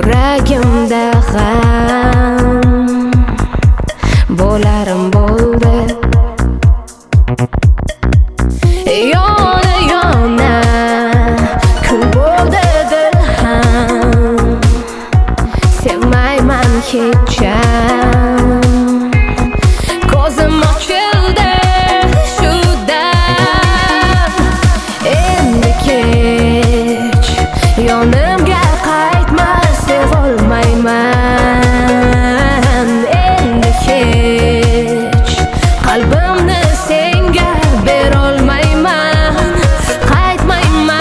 Yuragimda g'am bo'larim bo'ldi. Yona yona kul bo'ldi dil ham, sevmayman hech ko'zim ochildi shu dam. Endi kech yonimga qaytma, sevolmayman. Endi kech qalbimni senga berolmayman, qaytmayman.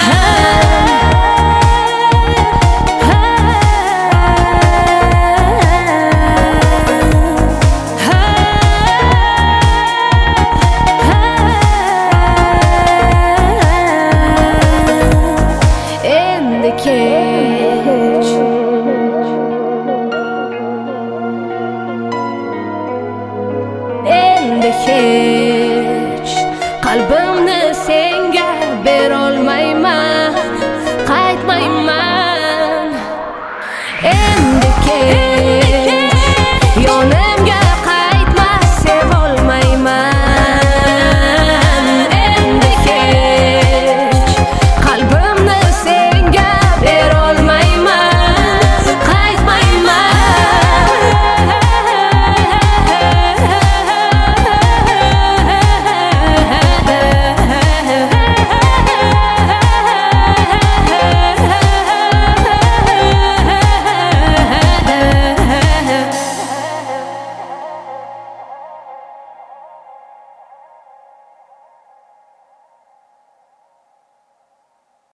Endi kech endi kech qalbimni senga berolmayman, qaytmayman. Endi kech